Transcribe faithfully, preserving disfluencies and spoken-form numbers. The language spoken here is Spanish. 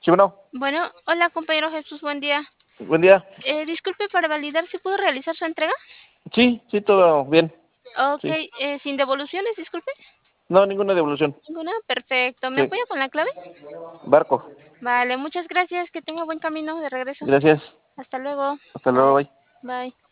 Sí, bueno, Bueno, hola compañero Jesús, buen día. buen día. Eh, disculpe para validar si pudo realizar su entrega. Sí, sí, ¿Sí? todo bien. Ok, Sí. eh, sin devoluciones, disculpe. No, ninguna devolución. Ninguna, perfecto. ¿Me Sí. apoya con la clave? Barco. Vale, muchas gracias. Que tenga buen camino de regreso. Gracias. Hasta luego. Hasta luego, Bye. bye. Bye.